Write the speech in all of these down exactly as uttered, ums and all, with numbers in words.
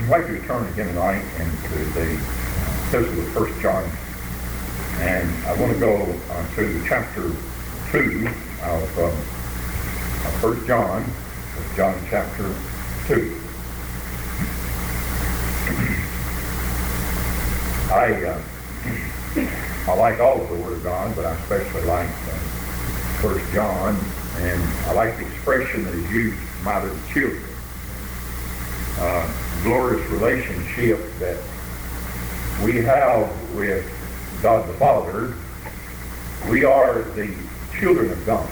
I'd like you to turn again tonight into the epistle of First John. And I want to go uh, to chapter two of, um, of First John, of John chapter two. I uh, I like all of the Word of God, but I especially like uh, First John, and I like the expression that is used, my little children. Uh, glorious relationship that we have with God the Father. We are the children of God,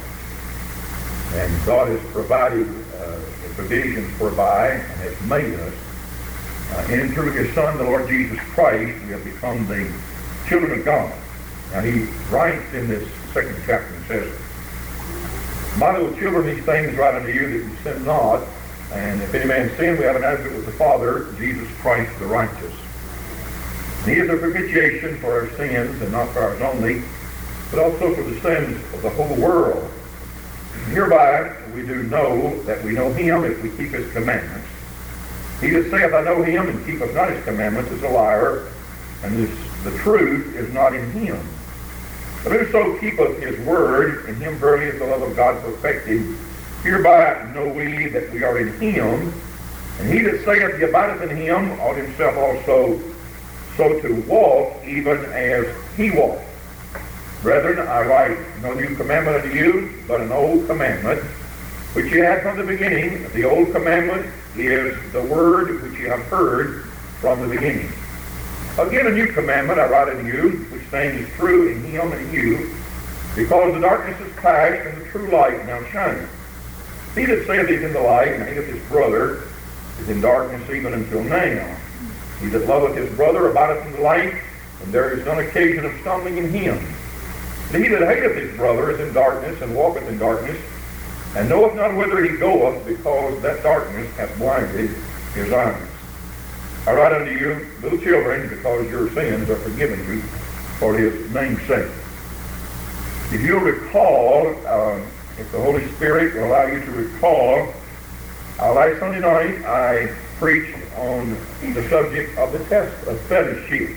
and God has provided uh, the provisions whereby and has made us. Uh, and through His Son, the Lord Jesus Christ, we have become the children of God. Now He writes in this second chapter and says, my little children, these things write unto you that you sin not. And if any man sin, we have an advocate with the Father, Jesus Christ the righteous. And He is a propitiation for our sins, and not for ours only, but also for the sins of the whole world. And hereby we do know that we know Him if we keep His commandments. He that saith, I know Him, and keepeth not His commandments, is a liar, and this, the truth is not in him. But whoso keepeth His word, in him verily is the love of God perfected. Hereby know we that we are in Him, and he that saith he abideth in Him ought himself also so to walk, even as He walked. Brethren, I write no new commandment unto you, but an old commandment, which ye had from the beginning. The old commandment is the word which ye have heard from the beginning. Again, a new commandment I write unto you, which thing is true in Him and in you, because the darkness is past, and the true light now shineth. He that saith he is in the light, and hateth his brother, is in darkness even until now. He that loveth his brother abideth in the light, and there is none occasion of stumbling in him. But he that hateth his brother is in darkness, and walketh in darkness, and knoweth not whither he goeth, because that darkness hath blinded his eyes. I write unto you, little children, because your sins are forgiven you for His name's sake. If you'll recall, uh, if the Holy Spirit will allow you to recall, uh, last Sunday night I preached on the subject of the test of fellowship.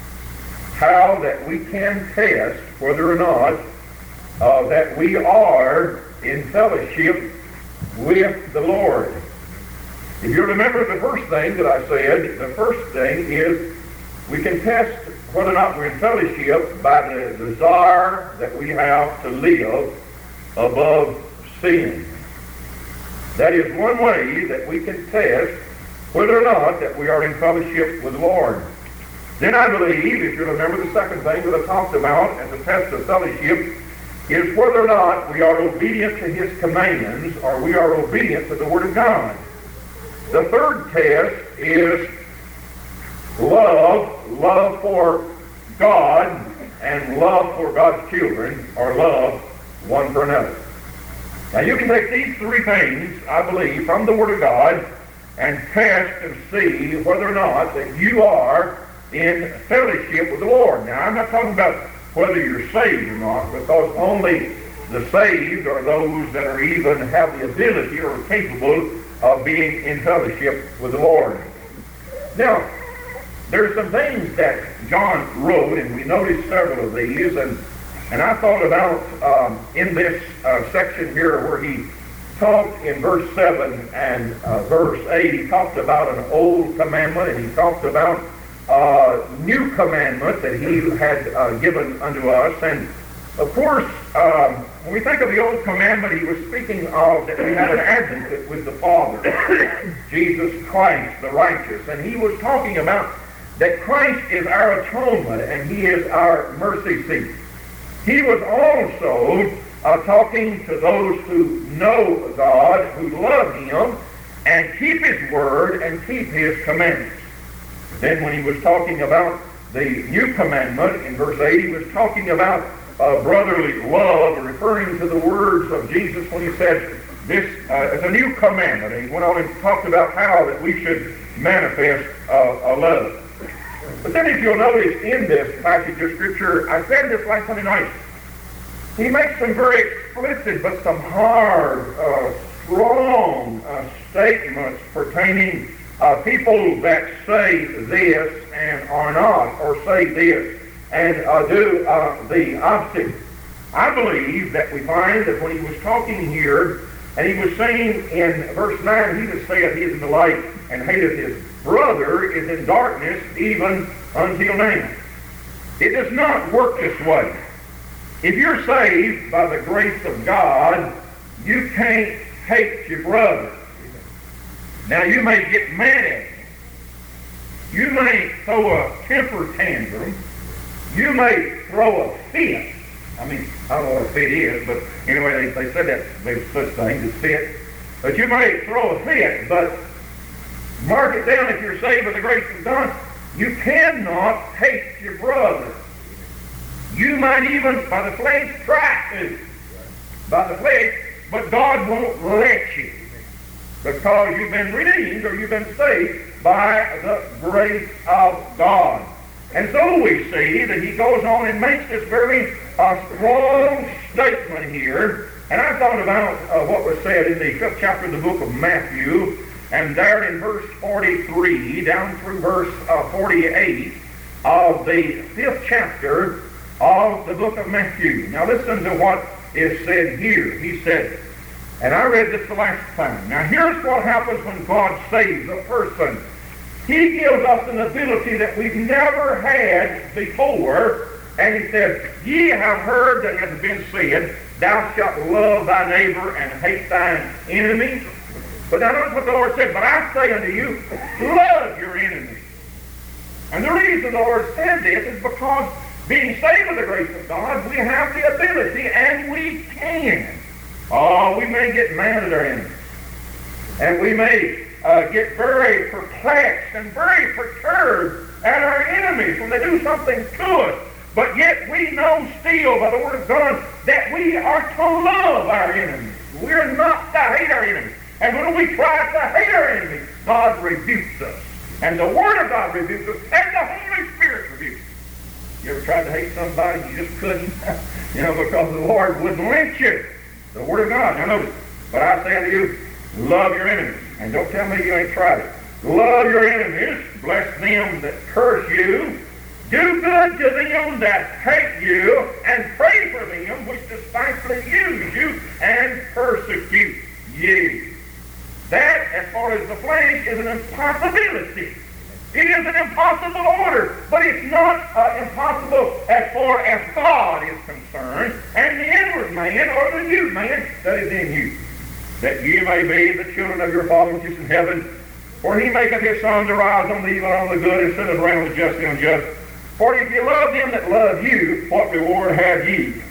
How that we can test whether or not uh, that we are in fellowship with the Lord. If you remember the first thing that I said, the first thing is we can test whether or not we're in fellowship by the desire that we have to live above sin. That is one way that we can test whether or not that we are in fellowship with the Lord. Then I believe, if you remember, the second thing that I talked about as a test of fellowship is whether or not we are obedient to His commands, or we are obedient to the Word of God. The third test is love, love for God, and love for God's children, or love one for another. Now you can take these three things, I believe, from the Word of God and test and see whether or not that you are in fellowship with the Lord. Now I'm not talking about whether you're saved or not, because only the saved are those that are even have the ability or are capable of being in fellowship with the Lord. Now, there's some things that John wrote, and we noticed several of these, and and I thought about um, in this uh, section here where he talked in verse seven and uh, verse eight, he talked about an old commandment, and he talked about a uh, new commandment that he had uh, given unto us. And of course, um, when we think of the old commandment, he was speaking of that we had an advocate with the Father, Jesus Christ the righteous. And he was talking about that Christ is our atonement and He is our mercy seat. He was also uh, talking to those who know God, who love Him, and keep His word and keep His commandments. Then when he was talking about the new commandment, in verse eight, he was talking about uh, brotherly love, referring to the words of Jesus when He said, this uh, is a new commandment. And he went on and talked about how that we should manifest uh, a love. But then if you'll notice in this passage of Scripture, I said this last Sunday night, he makes some very explicit but some hard, uh, strong uh, statements pertaining uh, people that say this and are not, or say this and uh, do uh, the opposite. I believe that we find that when he was talking here, and he was saying in verse nine, he that saith he is in the light and hateth his brother is in darkness even until now. It does not work this way. If you're saved by the grace of God, you can't hate your brother. Now, you may get mad at him. You may throw a temper tantrum. You may throw a fit. I mean, I don't know what a fit is, but anyway, they, they said that there's such things as fit. But you may throw a fit, but mark it down, if you're saved by the grace of God, you cannot hate your brother. You might even, by the flesh, try to. By the flesh, but God won't let you. Because you've been redeemed, or you've been saved by the grace of God. And so we see that he goes on and makes this very uh, strong statement here. And I thought about uh, what was said in the fifth chapter of the book of Matthew, and there in verse forty-three, down through verse uh, forty-eight of the fifth chapter of the book of Matthew. Now listen to what is said here. He said, and I read this the last time. Now here's what happens when God saves a person. He gives us an ability that we've never had before. And he said, ye have heard that it has been said, thou shalt love thy neighbor and hate thine enemy. But now notice what the Lord said, but I say unto you, love your enemies. And the reason the Lord said this is because being saved by the grace of God, we have the ability, and we can. Oh, we may get mad at our enemies. And we may uh, get very perplexed and very perturbed at our enemies when they do something to us. But yet we know still by the Word of God that we are to love our enemies. We're not to hate our enemies. And when we try to hate our enemies, God rebukes us. And the Word of God rebukes us, and the Holy Spirit rebukes us. You ever tried to hate somebody, you just couldn't? You know, because the Lord wouldn't let you. The Word of God. Now notice, but I say unto you, love your enemies. And don't tell me you ain't tried it. Love your enemies, bless them that curse you, do good to them that hate you, and pray for them which despitefully use you and persecute you. That, as far as the flesh, is an impossibility. It is an impossible order, but it's not uh, impossible as far as God is concerned, and the inward man, or the new man that is in you. That ye may be the children of your Father which is in heaven, for he maketh his sun to rise on the evil and on the good, and sendeth rain on the just and unjust. For if you love them that love you, what reward have ye?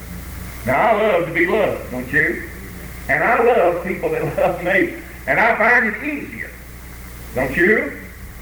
Now, I love to be loved, don't you? And I love people that love me. And I find it easier. Don't you?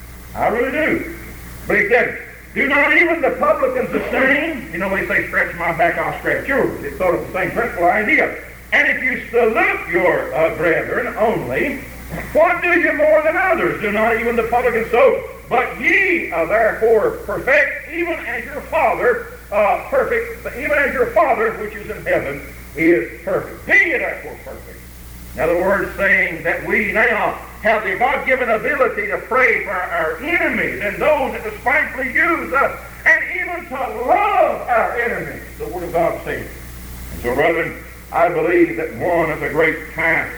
I really do. But he said, do not even the publicans the same. You know, they say, stretch my back, I'll stretch yours. It's sort of the same principle idea. And if you salute your uh, brethren only, what do you more than others? Do not even the publicans so. But ye are therefore perfect, even as your Father, uh, perfect, even as your Father which is in heaven is perfect. Be ye therefore perfect. In other words, saying that we now have the God-given ability to pray for our enemies and those that despitefully use us, and even to love our enemies, the Word of God says. And so, brethren, I believe that one of the great tasks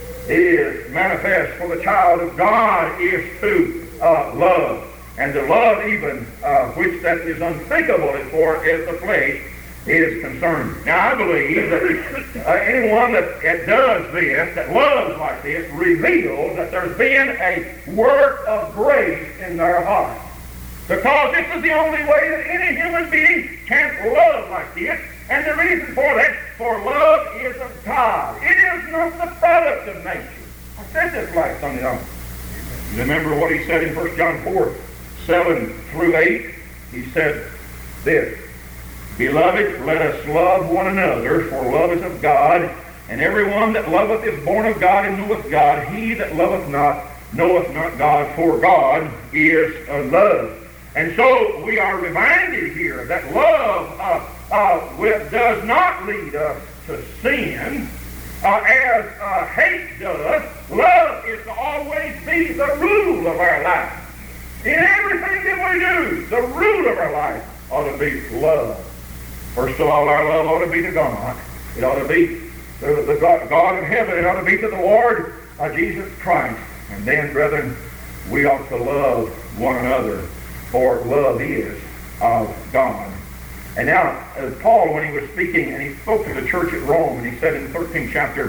is manifest for the child of God is to uh, love, and to love even uh, which that is unthinkable as far as the flesh is concerned. Now, I believe that uh, anyone that, that does this, that loves like this, reveals that there's been a work of grace in their heart. Because this is the only way that any human being can love like this. And the reason for that, for love is of God. It is not the product of nature. I said this last Sunday night. You remember what he said in First John four, seven through eight? He said this, Beloved, let us love one another, for love is of God, and everyone that loveth is born of God and knoweth God. He that loveth not knoweth not God, for God is a love. And so we are reminded here that love uh, uh, with, does not lead us to sin, uh, as uh, hate does. Love is to always be the rule of our life. In everything that we do, the rule of our life ought to be love. First of all, our love ought to be to God. It ought to be to the God, God of heaven. It ought to be to the Lord uh, Jesus Christ. And then, brethren, we ought to love one another, for love is of God. And now, uh, Paul, when he was speaking, and he spoke to the church at Rome, and he said in the thirteenth chapter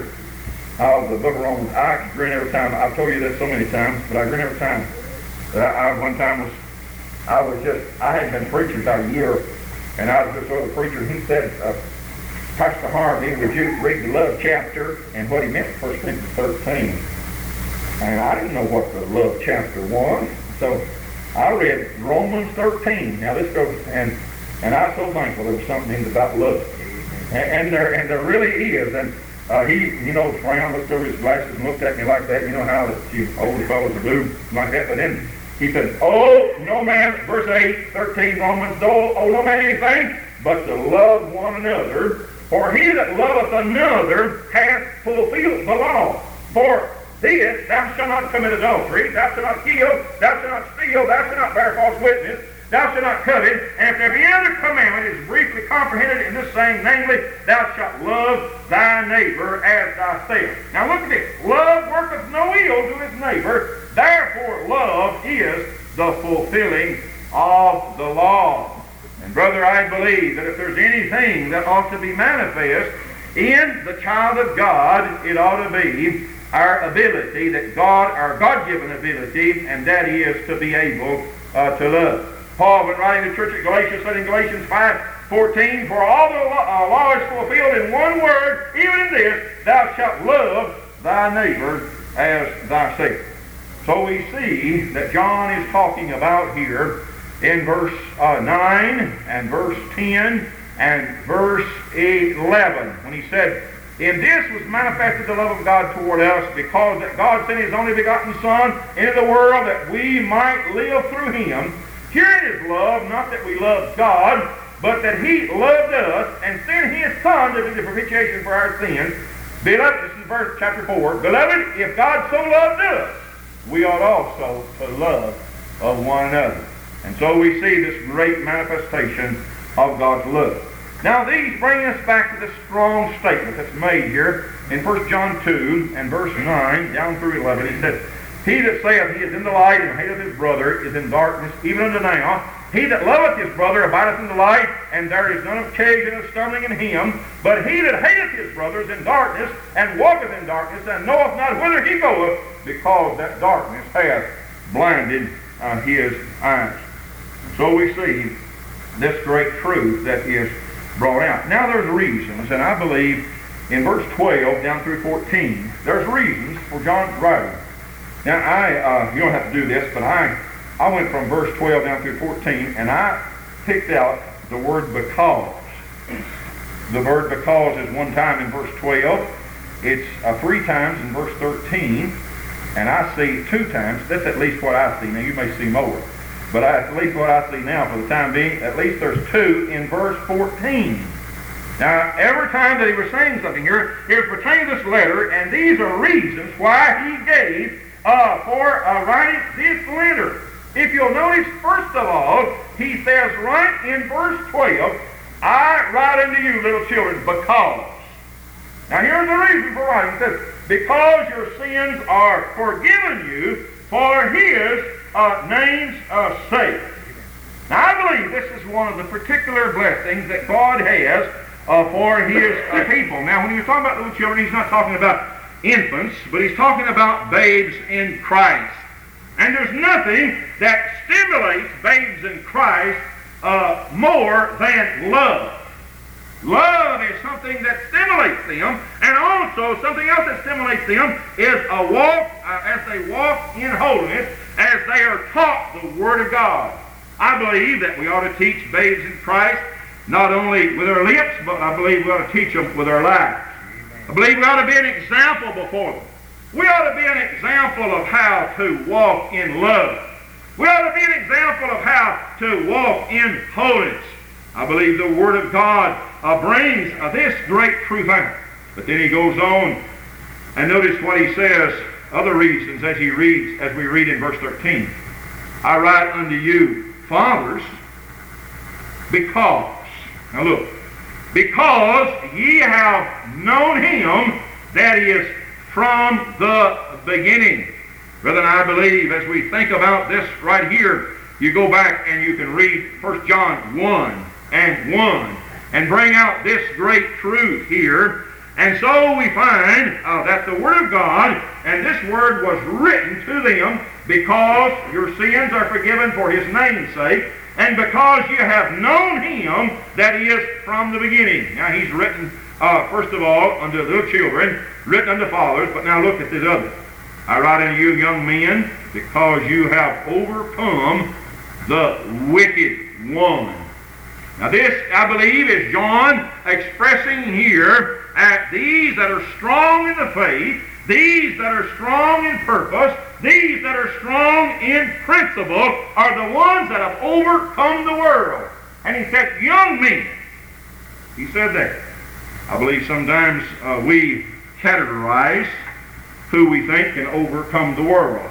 of the book of Romans, I grin every time. I've told you this so many times, but I grin every time. That I, I one time was, I was just, I had been preaching about a year, and I was just with a preacher, and he said, uh, Pastor Harvey, would you read the love chapter? And what he meant, First Corinthians thirteen. And I didn't know what the love chapter was, so I read Romans thirteen. Now this goes, and and I'm so thankful there was something in it about love, and, and there and there really is. And uh, he, you know, frowned, looked over his glasses, and looked at me like that. You know how that you old fellows do like that. But then he said, "Oh, no man," verse eight, thirteen, Romans, "Oh, oh no man anything but to love one another. For he that loveth another hath fulfilled the law. For this, thou shalt not commit adultery, thou shalt not kill, thou shalt not steal, thou shalt not bear false witness, thou shalt not covet. And if there be any other commandment, it is briefly comprehended in this saying, namely, thou shalt love thy neighbor as thyself." Now look at this. Love worketh no ill to his neighbor. Therefore love is the fulfilling of the law. And brother, I believe that if there's anything that ought to be manifest in the child of God, it ought to be our ability, that God, our God-given ability, and that is to be able uh, to love. Paul, when writing to the church at Galatia, said in Galatians five fourteen, "For all the law, uh, law is fulfilled in one word, even in this, thou shalt love thy neighbor as thyself." So we see that John is talking about here in verse uh, nine and verse ten and verse eleven, when he said, "In this was manifested the love of God toward us, because that God sent his only begotten Son into the world that we might live through him. Herein is love, not that we loved God, but that he loved us and sent his Son to be the propitiation for our sins. Beloved," this is verse chapter four, "Beloved, if God so loved us, we ought also to love of one another." And so we see this great manifestation of God's love. Now these bring us back to the strong statement that's made here in First John two and verse nine down through eleven. He said, "He that saith he is in the light and hateth his brother is in darkness even unto now. He that loveth his brother abideth in the light, and there is none occasion of stumbling in him. But he that hateth his brother is in darkness, and walketh in darkness, and knoweth not whither he goeth, because that darkness hath blinded uh, his eyes." So we see this great truth that is brought out. Now there's reasons, and I believe in verse twelve down through fourteen, there's reasons for John's writing. Now I, uh, you don't have to do this, but I, I went from verse twelve down through fourteen, and I picked out the word "because." The word "because" is one time in verse twelve. It's uh, three times in verse thirteen, and I see two times. That's at least what I see. Now you may see more, but I, at least what I see now for the time being, at least there's two in verse fourteen. Now, every time that he was saying something here, it was pertaining to this letter, and these are reasons why he gave uh, for uh, writing this letter. If you'll notice, first of all, he says right in verse twelve, "I write unto you, little children, because." Now, here's the reason for writing. He says, "Because your sins are forgiven you for his uh, name's uh, sake." Now, I believe this is one of the particular blessings that God has uh, for his uh, people. Now, when he was talking about little children, he's not talking about infants, but he's talking about babes in Christ. And there's nothing that stimulates babes in Christ uh, more than love. Love is something that stimulates them, and also something else that stimulates them is a walk, uh, as they walk in holiness, as they are taught the Word of God. I believe that we ought to teach babes in Christ not only with our lips, but I believe we ought to teach them with our lives. I believe we ought to be an example before them. We ought to be an example of how to walk in love. We ought to be an example of how to walk in holiness. I believe the Word of God uh, brings uh, this great truth out. But then he goes on, and notice what he says, other reasons as he reads, as we read in verse thirteen. I write unto you, fathers, because, now look, because ye have known him that is from the beginning. Brethren, I believe as we think about this right here, you go back and you can read First John one and one and bring out this great truth here. And so we find uh, that the Word of God, and this Word was written to them because your sins are forgiven for His name's sake, and because you have known Him that is from the beginning. Now He's written, uh, first of all, unto little children, written unto fathers, but now look at this other. I write unto you, young men, because you have overcome the wicked one. Now this, I believe, is John expressing here at these that are strong in the faith, these that are strong in purpose, these that are strong in principle, are the ones that have overcome the world. And he said, young men. He said that. I believe sometimes uh, we categorize who we think can overcome the world.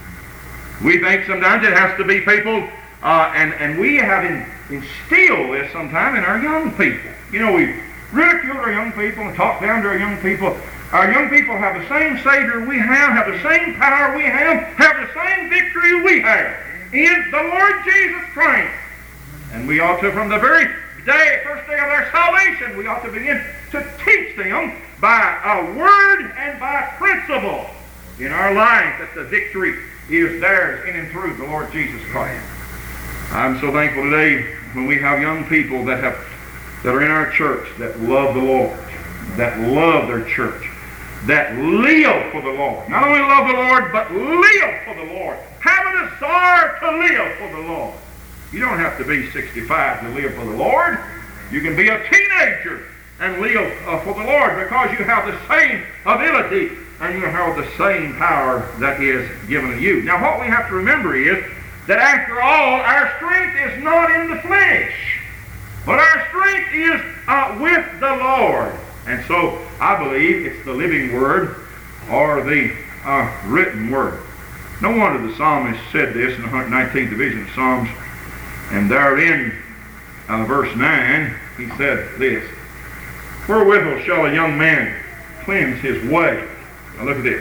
We think sometimes it has to be people, uh, and, and we have in, instilled this sometimes in our young people. You know, we ridicule our young people and talk down to our young people. Our young people have the same Savior we have, have the same power we have, have the same victory we have in the Lord Jesus Christ. And we ought to, from the very day, first day of their salvation, we ought to begin to teach them by a word and by principle in our life that the victory is theirs in and through the Lord Jesus Christ. I'm so thankful today when we have young people that have that are in our church that love the Lord, that love their church, that live for the Lord. Not only love the Lord, but live for the Lord. Have a desire to live for the Lord. You don't have to be sixty-five to live for the Lord. You can be a teenager and live uh, for the Lord because you have the same ability and you have the same power that is given to you. Now what we have to remember is that after all, our strength is not in the flesh, but our strength is uh, with the Lord. And so I believe it's the living Word or the uh, written Word. No wonder the psalmist said this in the one hundred nineteenth division of Psalms, and therein, uh, verse nine, he said this, wherewithal shall a young man cleanse his way? Now look at this.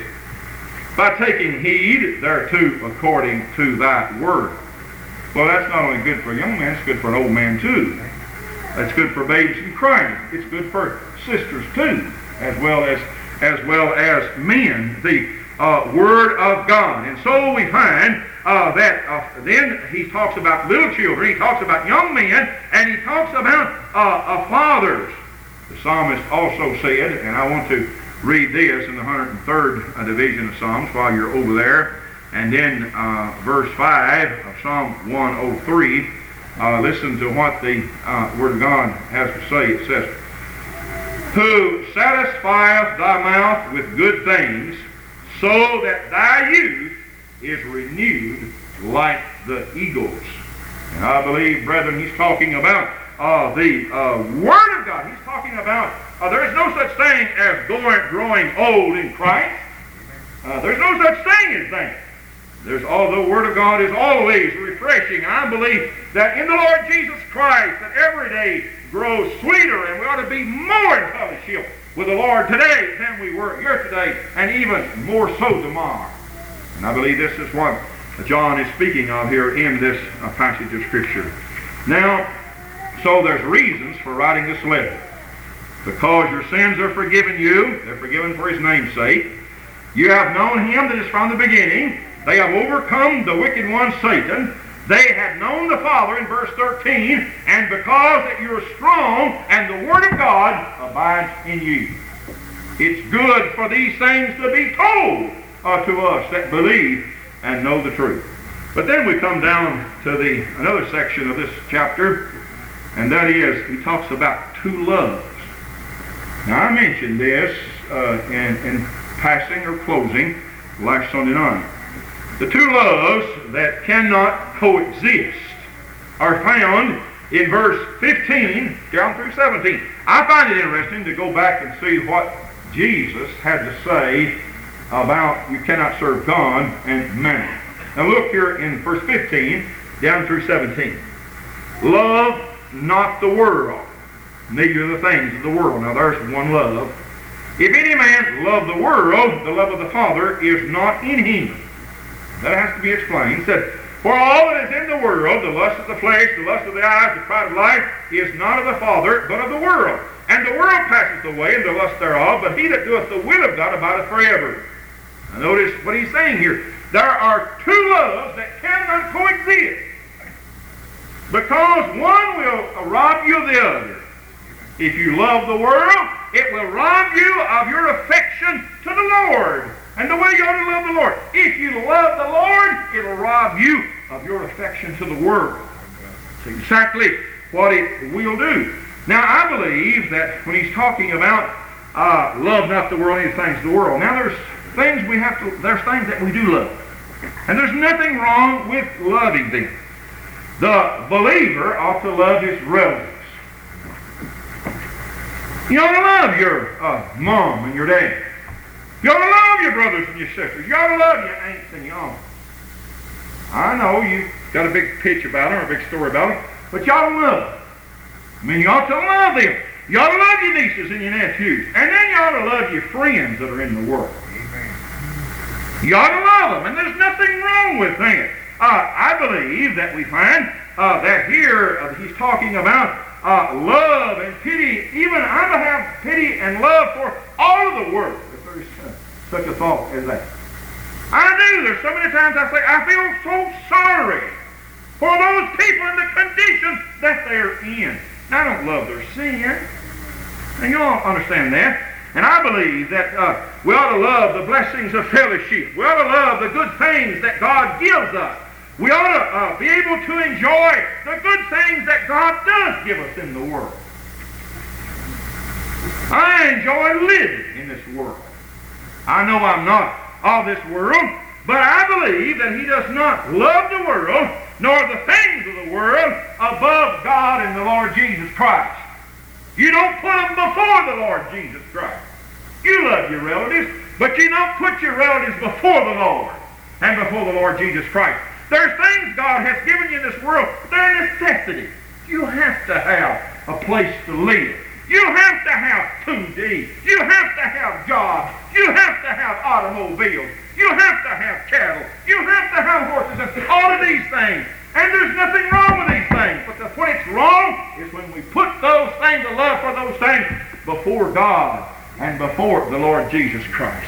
By taking heed thereto according to thy word. Well, that's not only good for a young man, it's good for an old man too. That's good for babes in Christ. It's good for sisters too, as well as as well as men. The uh, Word of God. And so we find uh, that uh, then he talks about little children, he talks about young men, and he talks about uh, uh, fathers. The psalmist also said, and I want to read this in the one hundred third uh, division of Psalms while you're over there, and then uh, verse five of Psalm one oh three. Uh, listen to what the uh, Word of God has to say. It says, who satisfieth thy mouth with good things, so that thy youth is renewed like the eagles. And I believe, brethren, he's talking about uh, the uh, Word of God. He's talking about uh, there is no such thing as going, growing old in Christ. Uh, there's no such thing as that. There's all the Word of God is always refreshing. And I believe that in the Lord Jesus Christ, that every day grows sweeter, and we ought to be more in fellowship with the Lord today than we were yesterday, and even more so tomorrow. And I believe this is what John is speaking of here in this uh, passage of Scripture. Now, so there's reasons for writing this letter. Because your sins are forgiven you, they're forgiven for His name's sake. You have known Him that is from the beginning. They have overcome the wicked one, Satan. They have known the Father in verse thirteen, and because that you're strong and the Word of God abides in you. It's good for these things to be told uh, to us that believe and know the truth. But then we come down to the another section of this chapter, and that is, he talks about two loves. Now I mentioned this uh, in, in passing or closing last Sunday night. The two loves that cannot coexist are found in verse fifteen down through seventeen. I find it interesting to go back and see what Jesus had to say about you cannot serve God and mammon. Now look here in verse fifteen down through seventeen. Love not the world, neither the things of the world. Now there's one love. If any man love the world, the love of the Father is not in him. That has to be explained. He said, for all that is in the world, the lust of the flesh, the lust of the eyes, the pride of life, is not of the Father, but of the world. And the world passeth away, and the lust thereof, but he that doeth the will of God abideth forever. Now notice what he's saying here. There are two loves that cannot coexist, because one will rob you of the other. If you love the world, it will rob you of your affection to the Lord and the way you ought to love the Lord. If you love the Lord, it will rob you of your affection to the world. That's exactly what it will do. Now, I believe that when he's talking about uh, love not the world, any things of the world. Now, there's things we have to, there's things that we do love. And there's nothing wrong with loving them. The believer ought to love his relatives. You ought to love your uh, mom and your dad. You ought to love your brothers and your sisters. You ought to love your aunts and your uncles. I know you've got a big pitch about them or a big story about them, but you ought to love them. I mean, you ought to love them. You ought to love your nieces and your nephews. And then you ought to love your friends that are in the world. Amen. You ought to love them, and there's nothing wrong with that. Uh, I believe that we find uh, that here uh, he's talking about Uh, love and pity. Even I'm to have pity and love for all of the world, if there's uh, such a thought as that. I do. There's so many times I say, I feel so sorry for those people in the condition that they're in. I don't love their sin. And you all understand that. And I believe that uh, we ought to love the blessings of fellowship. We ought to love the good things that God gives us. We ought to uh, be able to enjoy the good things that God does give us in the world. I enjoy living in this world. I know I'm not of this world, but I believe that he does not love the world, nor the things of the world, above God and the Lord Jesus Christ. You don't put them before the Lord Jesus Christ. You love your relatives, but you don't put your relatives before the Lord and before the Lord Jesus Christ. There's things God has given you in this world. They're necessities. You have to have a place to live. You have to have food to eat. You have to have jobs. You have to have automobiles. You have to have cattle. You have to have horses and all of these things. And there's nothing wrong with these things. But the, when it's wrong is when we put those things, the love for those things, before God and before the Lord Jesus Christ.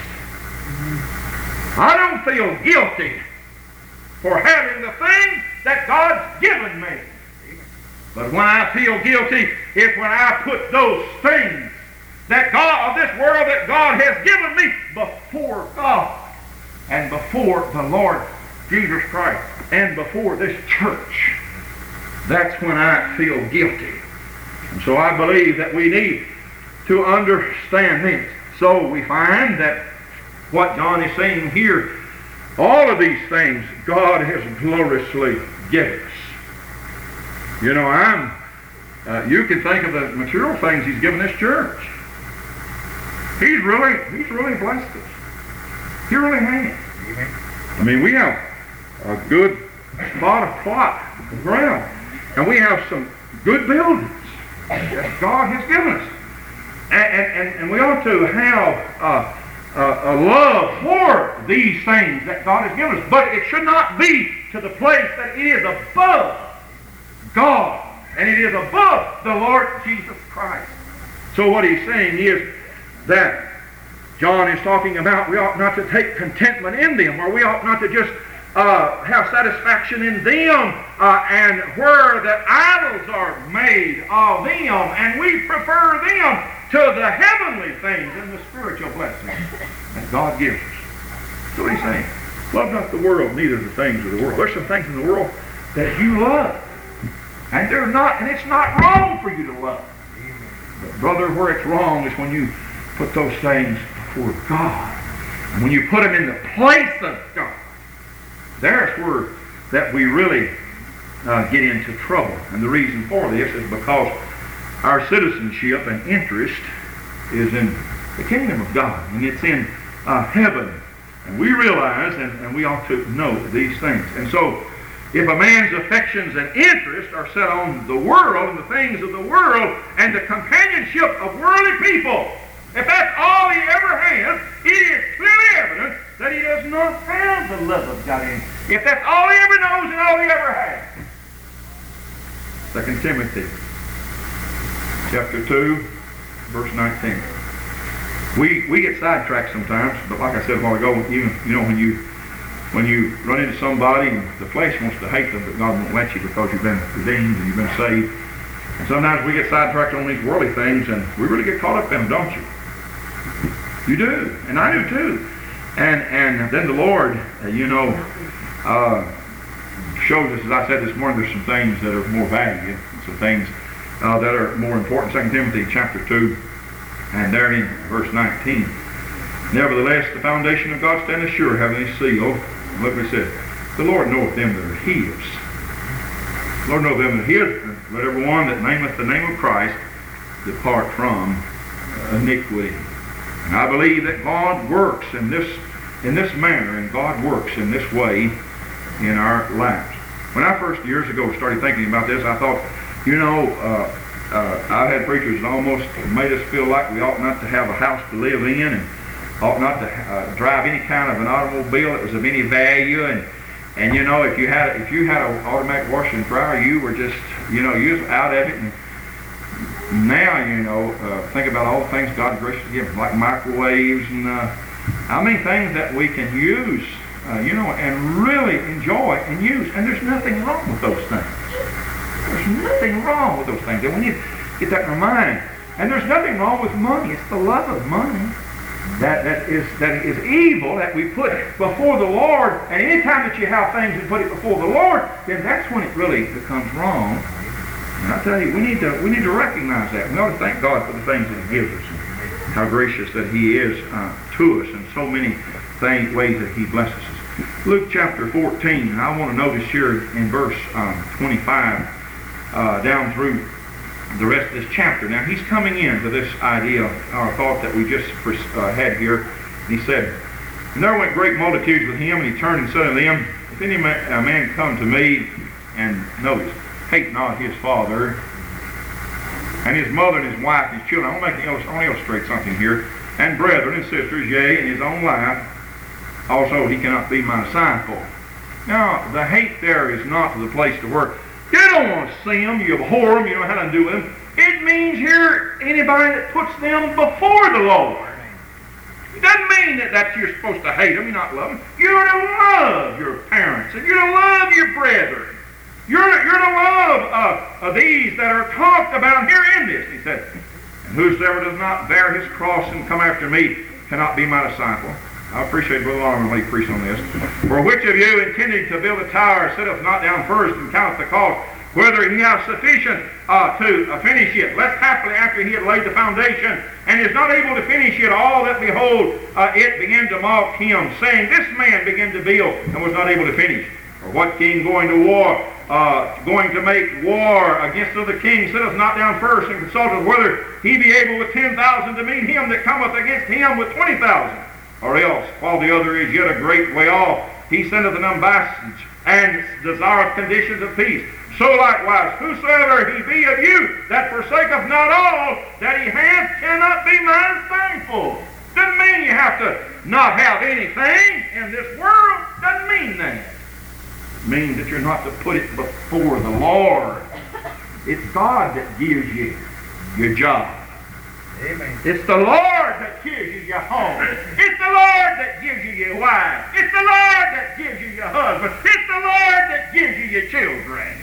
I don't feel guilty for having the things that God's given me. But when I feel guilty, it's when I put those things that God of this world that God has given me before God and before the Lord Jesus Christ and before this church. That's when I feel guilty. And so I believe that we need to understand this. So we find that what John is saying here, all of these things God has gloriously given us. You know, I'm, uh, you can think of the material things he's given this church. He's really, he's really blessed us. He really has. I mean, we have a good spot of plot, of ground, and we have some good buildings that God has given us. And, and, and we ought to have uh, a, a love for these things that God has given us. But it should not be to the place that it is above God, and it is above the Lord Jesus Christ. So what he's saying is that John is talking about we ought not to take contentment in them, or we ought not to just uh, have satisfaction in them, uh, and where the idols are made of them, and we prefer them to the heavenly things and the spiritual blessings that God gives us. That's what he's saying. Love not the world, neither the things of the world. There's some things in the world that you love. And they're not, and it's not wrong for you to love. But brother, where it's wrong is when you put those things before God. And when you put them in the place of God. There's where that we really uh, get into trouble. And the reason for this is because our citizenship and interest is in the kingdom of God, and it's in uh, heaven. And we realize, and, and we ought to know these things. And so, if a man's affections and interests are set on the world and the things of the world and the companionship of worldly people, if that's all he ever has, it is clearly evident that he does not have the love of God in him. If that's all he ever knows and all he ever has. Second Timothy chapter two, verse nineteen. We we get sidetracked sometimes, but like I said a while ago, even you know when you when you run into somebody and the flesh wants to hate them, but God won't let you because you've been redeemed and you've been saved. And sometimes we get sidetracked on these worldly things, and we really get caught up in them, don't you? You do, and I do too. And and then the Lord, uh, you know, uh, shows us, as I said this morning, there's some things that are more valued, some things uh, that are more important. Second Timothy chapter two, and there in verse nineteen. Nevertheless, the foundation of God standeth sure, having his seal. Look what it says. The Lord knoweth them that are his. The Lord knoweth them that are his. And let every one that nameth the name of Christ depart from iniquity. And I believe that God works in this in this manner, and God works in this way in our lives. When I first years ago started thinking about this, I thought, you know, uh, uh, I had preachers that almost made us feel like we ought not to have a house to live in, and ought not to uh, drive any kind of an automobile that was of any value, and and you know, if you had if you had an automatic washer and dryer, you were just, you know, you was out of it. And now, you know, uh, think about all the things God graciously given, like microwaves and uh, I mean things that we can use, uh, you know, and really enjoy and use. And there's nothing wrong with those things. There's nothing wrong with those things, and we need to get that in our mind. And there's nothing wrong with money. It's the love of money that that is that is evil that we put before the Lord. And any time that you have things and put it before the Lord, then that's when it really becomes wrong. And I tell you, we need to we need to recognize that. We ought to thank God for the things that He gives us, and how gracious that He is uh, to us in so many things, ways that He blesses us. Luke chapter fourteen, and I want to notice here in verse um, twenty-five uh, down through the rest of this chapter. Now he's coming into this idea, our thought that we just uh, had here. And he said, "And there went great multitudes with him, and he turned and said unto them, If any man, a man come to me, and notice, hate not his father, and his mother, and his wife, and his children." I want to, make, I want to illustrate something here. "And brethren and sisters, yea, and his own life, also he cannot be my disciple." Now, the hate there is not to the place to work. You don't want to see them, you abhor them, you don't know how to do with them. It means here anybody that puts them before the Lord. It doesn't mean that, that you're supposed to hate them, you're not loving them. You're to love your parents, and you're to love your brethren. You're, you're to love uh, uh, these that are talked about here in this. He said, "And whosoever does not bear his cross and come after me cannot be my disciple." I appreciate Brother Arnold when he preached on this. "For which of you intending to build a tower sitteth not down first and counteth the cost, whether he have sufficient uh, to uh, finish it, lest happily after he had laid the foundation, and is not able to finish it, all that behold uh, it begin to mock him, saying, This man began to build and was not able to finish. Or what king going to war, uh, going to make war against other kings, sitteth not down first and consulteth whether he be able with ten thousand to meet him that cometh against him with twenty thousand? Or else, while the other is yet a great way off, he sendeth an ambassador and desireth conditions of peace. So likewise, whosoever he be of you that forsaketh not all that he hath cannot be mine thankful." Doesn't mean you have to not have anything in this world. Doesn't mean that. It means that you're not to put it before the Lord. It's God that gives you your job. Amen. It's the Lord that gives you your home. It's the Lord that gives you your wife. It's the Lord that gives you your husband. It's the Lord that gives you your children.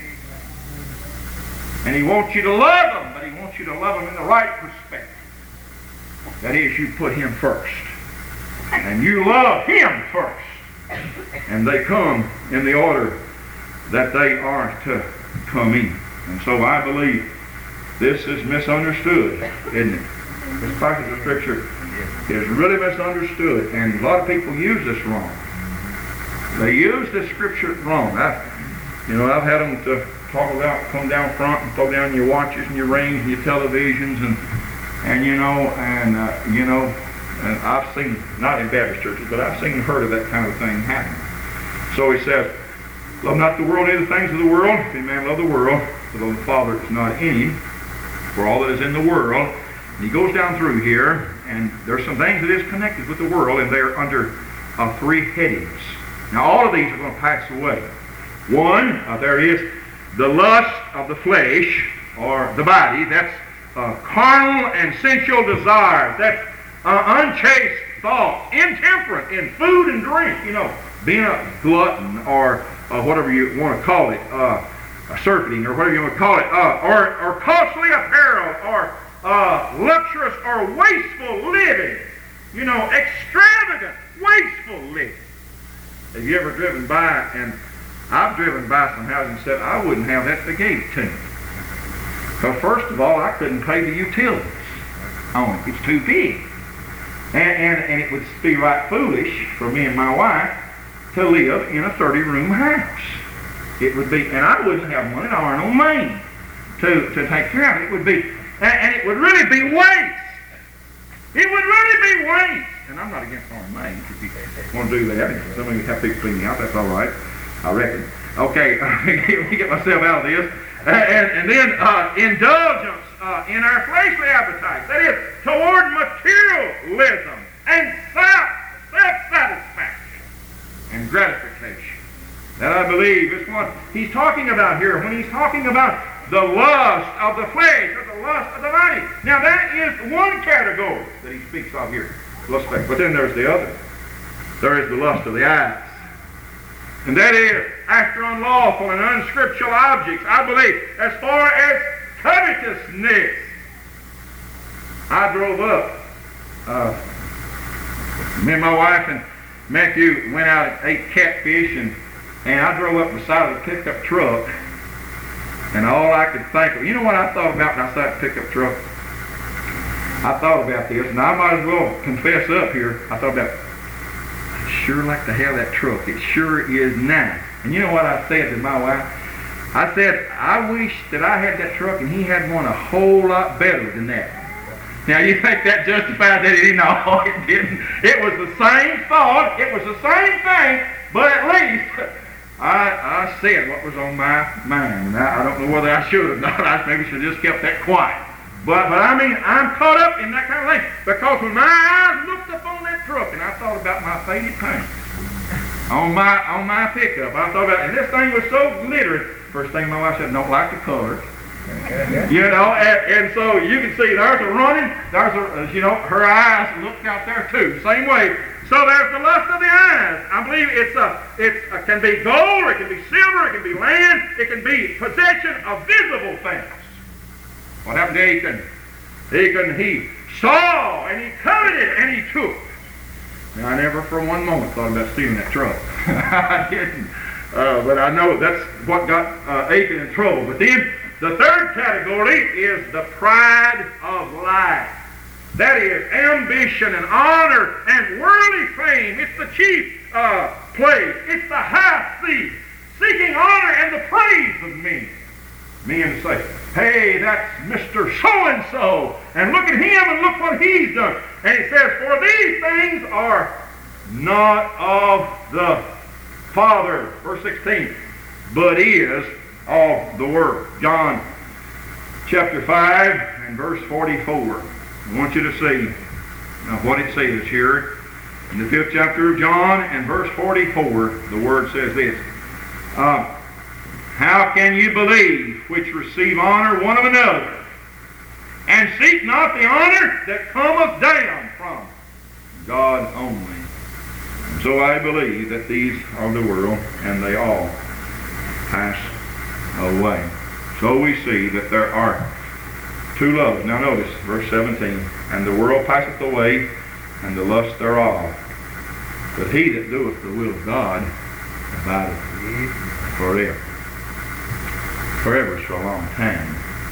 And He wants you to love them, but He wants you to love them in the right perspective. That is, you put Him first. And you love Him first. And they come in the order that they are to come in. And so I believe this is misunderstood, isn't it? This passage of Scripture is really misunderstood, and a lot of people use this wrong. They use this Scripture wrong. I, you know, I've had them to talk about, come down front and throw down your watches and your rings and your televisions and And you know, and uh, you know, and I've seen, not in Baptist churches, but I've seen and heard of that kind of thing happen. So he says, love not the world, neither the things of the world. If any man love the world, the love of the Father is not in him. For all that is in the world. And he goes down through here, and there's some things that is connected with the world, and they're under uh, three headings. Now all of these are going to pass away. One, uh, there is the lust of the flesh, or the body. That's uh, carnal and sensual desires. That's uh, unchaste thoughts, intemperate in food and drink. You know, being a glutton, or uh, whatever you want to call it, uh, a surfeiting, or whatever you want to call it, uh, or, or costly apparel, or uh, luxurious or wasteful living. You know, extravagant, wasteful living. Have you ever driven by, and I've driven by some houses and said, I wouldn't have that if they gave it to me. Because first of all, I couldn't pay the utilities on it. It's too big. And, and, and it would be right foolish for me and my wife to live in a thirty-room house. It would be, and I wouldn't have one in Arnold, Maine to, to take care of it. It would be, and, and it would really be waste. It would really be waste. And I'm not against Arnold, Maine. If you want to do that, some of you have people cleaning out, that's all right, I reckon. Okay, let me get myself out of this. Uh, and, and then uh, indulgence uh, in our fleshly appetites. That is, toward materialism and self, self-satisfaction and gratification. That, I believe, is what he's talking about here when he's talking about the lust of the flesh or the lust of the body. Now, that is one category that he speaks of here. Lust, but then there's the other. There is the lust of the eyes. And that is, after unlawful and unscriptural objects, I believe, as far as covetousness. I drove up. Uh, me and my wife and Matthew went out and ate catfish, and, and I drove up beside of the pickup truck, and all I could think of, you know what I thought about when I saw the pickup truck? I thought about this, and I might as well confess up here, I thought about, I'd sure like to have that truck. It sure is nice. And you know what I said to my wife? I said, I wish that I had that truck and he had one a whole lot better than that. Now, you think that justified that? No, it didn't. It was the same thought. It was the same thing, but at least I, I said what was on my mind. And I, I don't know whether I should have not. I maybe should have just kept that quiet. But, but I mean, I'm caught up in that kind of thing. Because when my eyes looked up on that truck and I thought about my faded paint on my on my pickup, I thought about, and this thing was so glittery. First thing my wife said, don't like the color. You know, and, and so you can see there's a running, there's a, you know, her eyes looked out there too. Same way. So there's the lust of the eyes. I believe it's a, it's a, can be gold, or it can be silver, it can be land, it can be possession of visible things. What happened to Achan? Achan, he saw and he coveted and he took. Now, I never for one moment thought about stealing that truck. I didn't. Uh, but I know that's what got uh, Achan in trouble. But then the third category is the pride of life. That is ambition and honor and worldly fame. It's the chief uh, place. It's the high seat. Seeking honor and the praise of men. Men say, hey, that's Mister So-and-so, and look at him and look what he's done. And it says, for these things are not of the Father, verse sixteen, but is of the world. John chapter five and verse forty-four. I want you to see now what it says here. In the fifth chapter of John and verse forty-four, the word says this. Uh, How can you believe which receive honor one of another, and seek not the honor that cometh down from God only? And so I believe that these are the world, and they all pass away. So we see that there are two loves. Now notice verse seventeen, and the world passeth away, and the lust thereof. But he that doeth the will of God abideth forever. Forever is for a long time.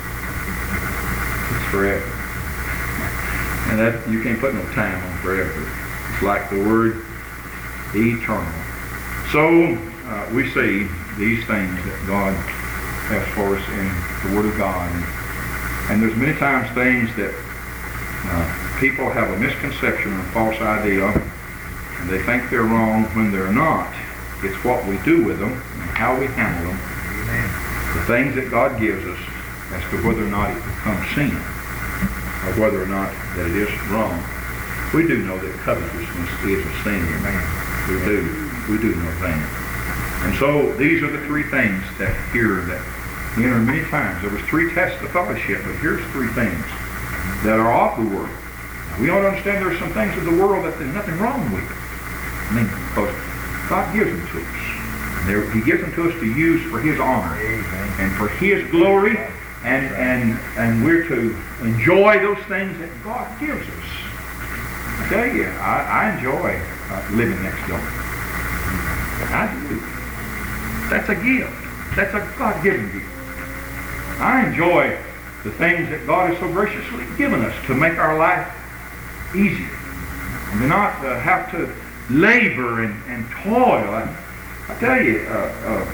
It's forever. And that you can't put no time on forever. It's like the word eternal. So uh, we see these things that God has for us in the Word of God. And, and there's many times things that Uh, people have a misconception, a false idea, and they think they're wrong when they're not. It's what we do with them and how we handle them, the things that God gives us, as to whether or not it becomes sin, or whether or not that it is wrong. We do know that covetousness is a sin. We do. We do know that. And so these are the three things that here that enter many times. There was three tests of fellowship, but here's three things that are of the world. Now, we ought to understand there's some things of the world that there's nothing wrong with. I mean, because God gives them to us. There, he gives them to us to use for His honor and for His glory, and and and we're to enjoy those things that God gives us. I tell you, I, I enjoy uh, living next door. I do. That's a gift. That's a God-given gift. I enjoy the things that God has so graciously given us to make our life easier, and to not uh, have to labor and, and toil. I, I tell you, uh, uh,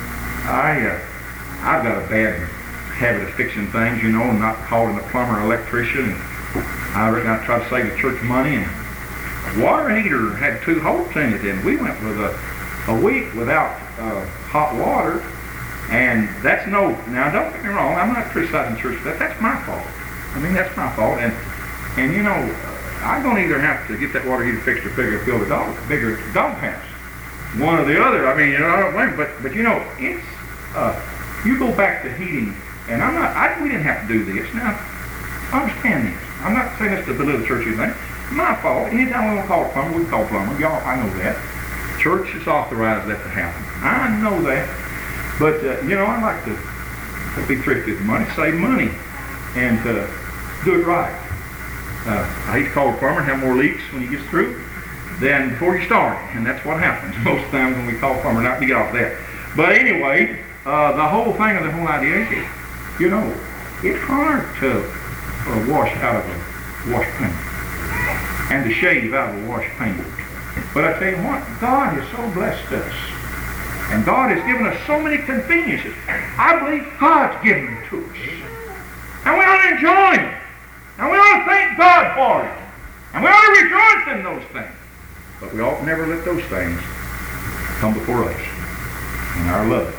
I uh, I've got a bad habit of fixing things, you know, and not calling a plumber or electrician. I reckon I tried to save the church money, and the water heater had two holes in it, and we went with a, a week without uh, hot water. And that's no, now don't get me wrong, I'm not criticizing the church for that. That's my fault. I mean, that's my fault. And, and you know, I don't either have to get that water heater fixed or bigger, build a dog, bigger dog house. One or the other. I mean, you know, I don't blame, but, but you know, it's, uh, you go back to heating, and I'm not, I, we didn't have to do this. Now, understand this. I'm not saying this to belittle the church or anything. My fault. Anytime we want to call a plumber, we can call a plumber. Y'all, I know that. Church has authorized that to happen. I know that. But, uh, you know, I like to, to be thrifty with money, save money, and uh, do it right. Uh, I hate to call a plumber and have more leaks when he gets through than before you start. And that's what happens most times when we call a plumber, not to get off that. But anyway, uh, the whole thing of the whole idea is, you know, it's hard to uh, wash out of a wash pan and to shave out of a wash pan. But I tell you what, God has so blessed us. And God has given us so many conveniences. I believe God's given them to us. And we ought to enjoy them. And we ought to thank God for it. And we ought to rejoice in those things. But we ought never let those things come before us in our love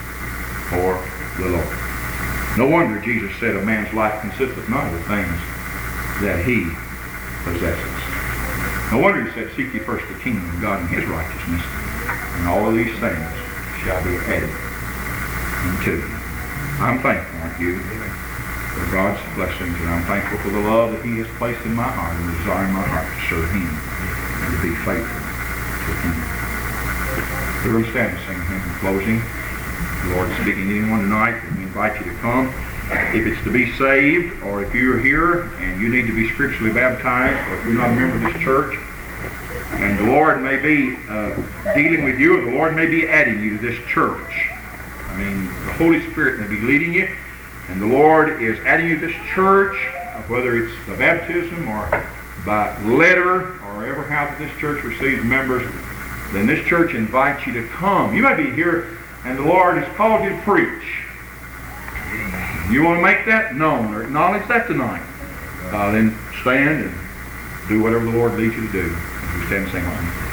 for the Lord. No wonder Jesus said a man's life consisteth not of the things that he possesses. No wonder he said, seek ye first the kingdom of God and His righteousness, and all of these things shall be added unto you. I'm thankful, aren't you, for God's blessings, and I'm thankful for the love that He has placed in my heart and the desire in my heart to serve Him and to be faithful to Him. We're going to stand and sing a hymn in closing. The Lord is speaking to anyone tonight, and we invite you to come. If it's to be saved, or if you're here and you need to be spiritually baptized, or if you're not a member of this church, and the Lord may be uh, dealing with you, or the Lord may be adding you to this church. I mean, the Holy Spirit may be leading you, and the Lord is adding you to this church, whether it's the baptism or by letter, or ever how this church receives members, then this church invites you to come. You may be here, and the Lord has called you to preach. You want to make that known or acknowledge that tonight, uh, then stand and do whatever the Lord leads you to do. We stand and sing on.